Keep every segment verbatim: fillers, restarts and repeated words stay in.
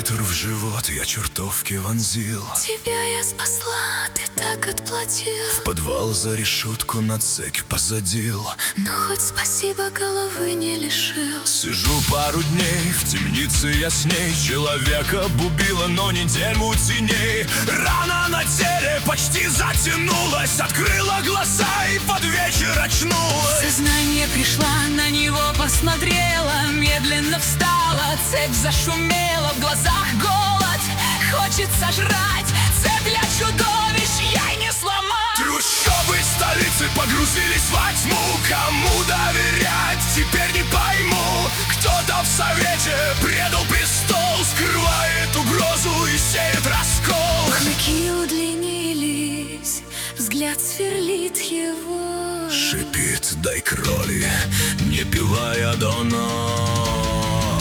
Литр в живот я чертовки вонзил. Тебя я спасла, ты так отплатил. В подвал за решетку на цепь посадил. Но хоть спасибо, головы не лишил. Сижу пару дней, в темнице я с ней. Человека бубила, но не дерьму теней. Рана на теле почти затянулась. Открыла глаза и под вечер очнулась. Сознание пришла, на него посмотрела. Медленно встала, цепь зашумела. В глазах голод, хочет сожрать. Цепь для чудовищ я не сломать. Трущобы столицы погрузились во тьму. Кому доверять, теперь не пойму. Кто-то в совете предал престол, скрывает угрозу и сеет раскол. Клыки удлинились, взгляд сверлит его. Шипит, дай крови, не пивая до дна.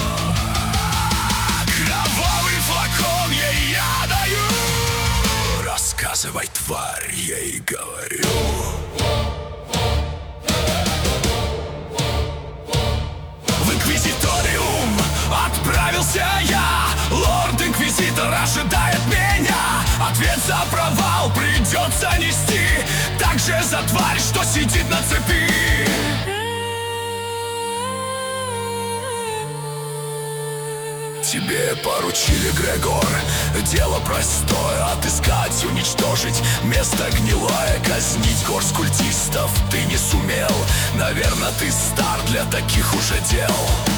Кровавый флакон ей я даю. Рассказывай, тварь, я ей говорю. В инквизиториум отправился я. Лорд-инквизитор ожидает меня. Ответ за провал придется нести. Также за тварь, что сидит на цепи. Тебе поручили, Грегор, дело простое. Отыскать, уничтожить место гнилое. Казнить горсть культистов ты не сумел. Наверное, ты стар для таких уже дел.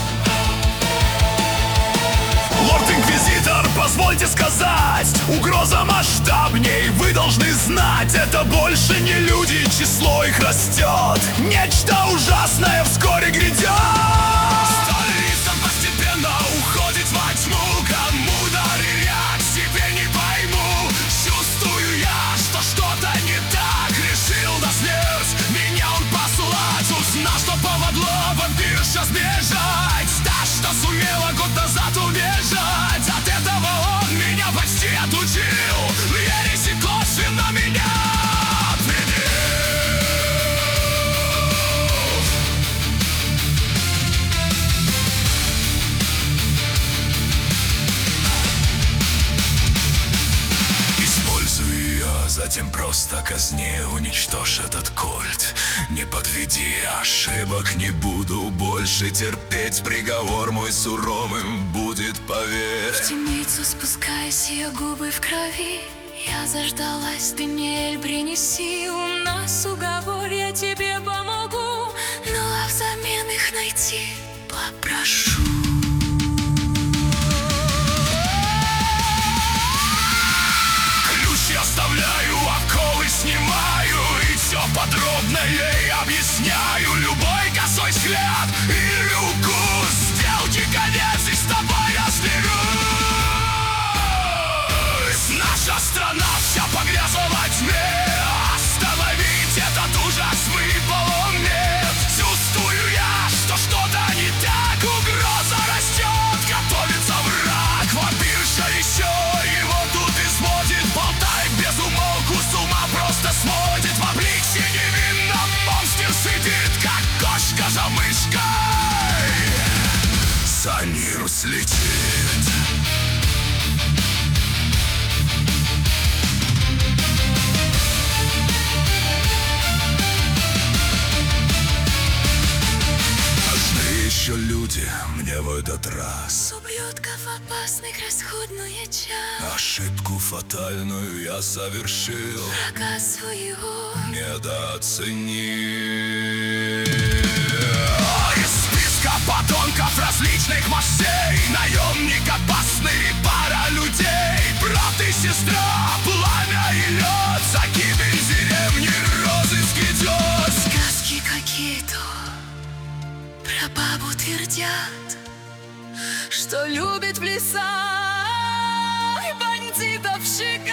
Лорд-инквизитор, позвольте сказать, угроза масштабней, вы должны знать. Это больше не люди, число их растет. Нечто ужасное вскоре грядет. Сталинистам постепенно уходит во тьму. Кому доверять, себе не пойму. Чувствую я, что что-то не так. Решил до смерть меня он послать. Узнал, что поводло вампирша сбежать. Та, что сумела год назад убежать. От этого он меня почти отучил. Ереси косвенно меня обвинил. Используй ее, затем просто казни. Уничтожь этот культ. Не подведи, ошибок не буду больше терпеть. Приговор мой суровым будет, поверь. В темницу спускаясь, ее губы в крови. Я заждалась, ты мне эль принеси. У нас уговор, я тебе помогу. Ну а взамен их найти попрошу. Ключи оставляю, оковы снимаю. И все подробно ей объясняю. Любой косой взгляд или укус, сделки конец, и с тобой разберусь. Наша страна вся погрязла во тьме. Остановить этот ужас выпало мне. Чувствую я, что что-то не так. Угроза растет, готовится враг. Вампирша еще его тут изводит. Болтает без умолку, с ума просто сводит. В обличье невинном монстр сидит, как кошка за мышкой. Санирус летит. Еще люди мне в этот раз. Ублюдков опасных расходную часть. Ошибку фатальную я совершил. Врага своего недооценил. Из списка подонков различных мастей. Наемник опасный, пара людей. Брат и сестра, пламя и лед. За гибель деревни розыск идет. Сказки какие-то про бабу твердят, что любит в лесах бандитов шикать.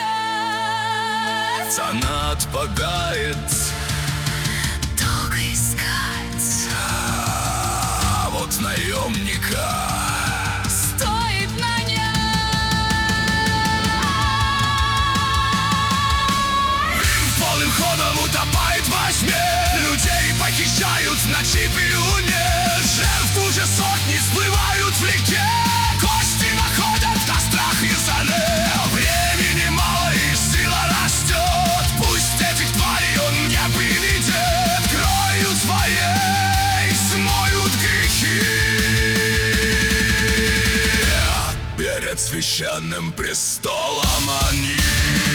Она отпадает. Долго искать. А вот наемника стоит нанять. полным ходом утопает во тьме. Людей похищают в ночи переуне. Жертв уже сотни всплывают в реке. Кости находят в кострах. пред священным престолом они.